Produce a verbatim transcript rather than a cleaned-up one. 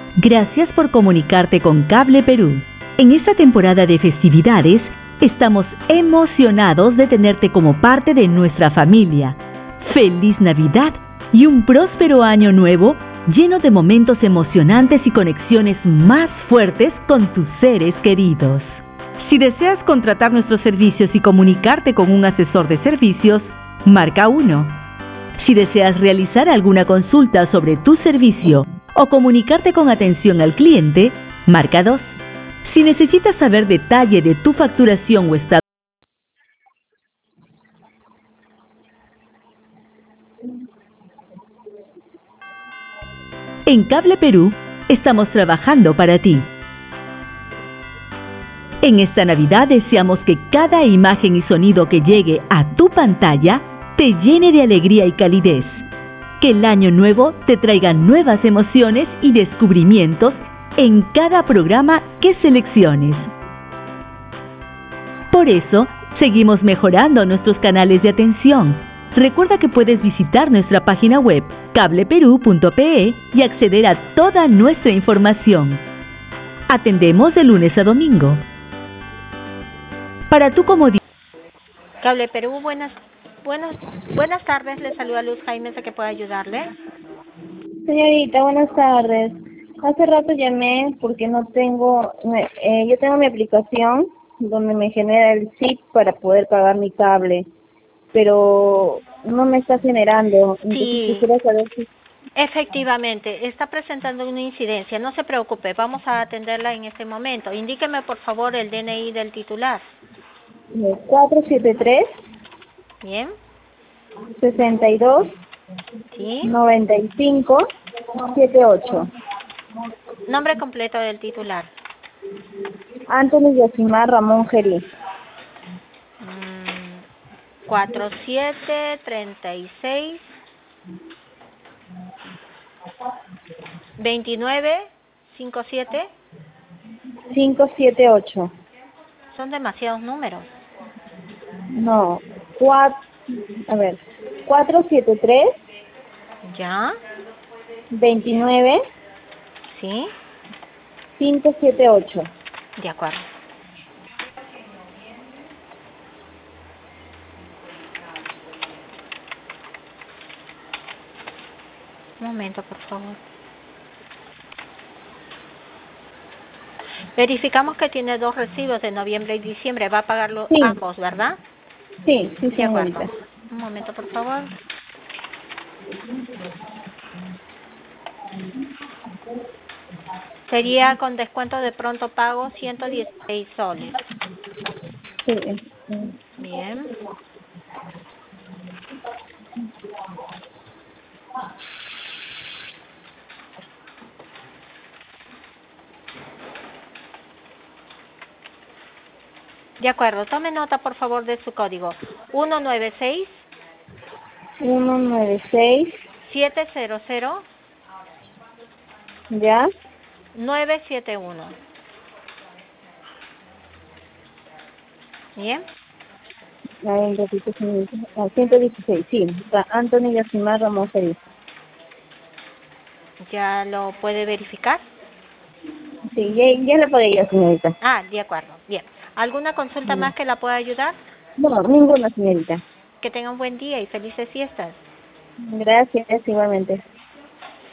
Gracias por comunicarte con Cable Perú. En esta temporada de festividades, estamos emocionados de tenerte como parte de nuestra familia. ¡Feliz Navidad y un próspero año nuevo lleno de momentos emocionantes y conexiones más fuertes con tus seres queridos! Si deseas contratar nuestros servicios y comunicarte con un asesor de servicios, marca uno. Si deseas realizar alguna consulta sobre tu servicio o comunicarte con atención al cliente, marca dos. Si necesitas saber detalle de tu facturación o estado, en Cable Perú estamos trabajando para ti. En esta Navidad deseamos que cada imagen y sonido que llegue a tu pantalla te llene de alegría y calidez. Que el año nuevo te traiga nuevas emociones y descubrimientos en cada programa que selecciones. Por eso, seguimos mejorando nuestros canales de atención. Recuerda que puedes visitar nuestra página web cable perú punto pe y acceder a toda nuestra información. Atendemos de lunes a domingo. Para tu comodidad. Cable Perú, buenas, buenas, buenas tardes. Le saluda Luz Jaime, ¿a qué puedo ayudarle? Señorita, buenas tardes. Hace rato llamé porque no tengo, eh, yo tengo mi aplicación donde me genera el S I P para poder pagar mi cable, pero no me está generando. Entonces Sí. quisiera saber si... Efectivamente, está presentando una incidencia. No se preocupe, vamos a atenderla en este momento. Indíqueme, por favor, el D N I del titular. cuatro siete tres, Bien. sesenta y dos, Sí. noventa y cinco, setenta y ocho. Nombre completo del titular. Anthony Yosimar Ramón Gerí. Mm, cuatro siete treinta y seis veintinueve cincuenta y siete. cinco siete ocho. Son demasiados números. No, cuatro, a ver, cuatro siete tres, ¿Ya? veintinueve, ¿Sí? cinco siete ocho. De acuerdo. Un momento, por favor. Verificamos que tiene dos recibos de noviembre y diciembre. Va a pagarlo Sí. ambos, ¿verdad? Sí, sí, De acuerdo. señorita. Un momento, por favor. Sería con descuento de pronto pago ciento dieciséis soles. Sí. sí. Bien. De acuerdo. Tome nota, por favor, de su código. uno nueve seis uno nueve seis, siete cero cero ¿ya? nueve siete uno. Bien. A ver, repito, señorita. Ah, ciento dieciséis, sí. Está Anthony Yosimar Ramón Gerí. ¿Ya lo puede verificar? Sí, ya, ya le pagué yo, señorita. Ah, de acuerdo. Bien. ¿Alguna consulta más que la pueda ayudar? No, ninguna, señorita. Que tenga un buen día y felices fiestas. Gracias, igualmente.